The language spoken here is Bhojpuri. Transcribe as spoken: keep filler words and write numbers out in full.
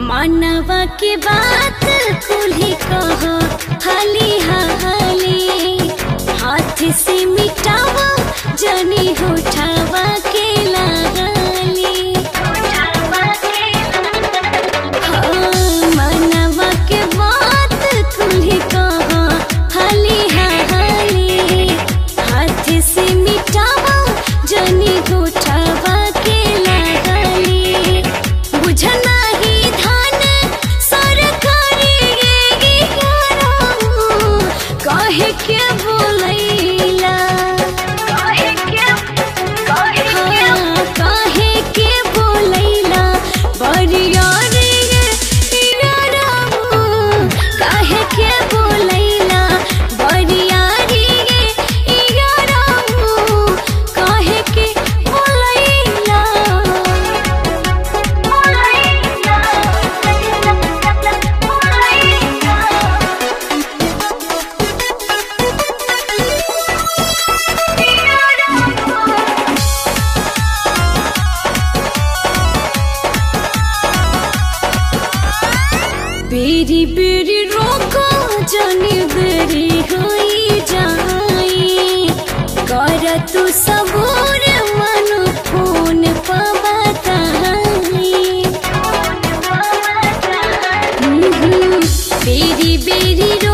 मानवा के बात कुल्ही कहो हाली हाली हाथ से मिटावा जनी उठावा के लागली हाँ, मानवा के बात कुल्ही कहो हाली हाली हाथ से मिटावा जनी उठावा के लागली बुझना काहे के बोलैला काहे के हाँ, काहे के बोलैला बरिया रे याराबू काहे के बोलैला बरिया रे याराबू काहे के बोलैला बोलैला बेरी बेरी रोको जनी बेरी होई जाई कर तू सबूर मन फोन पबताई बेरी बेरी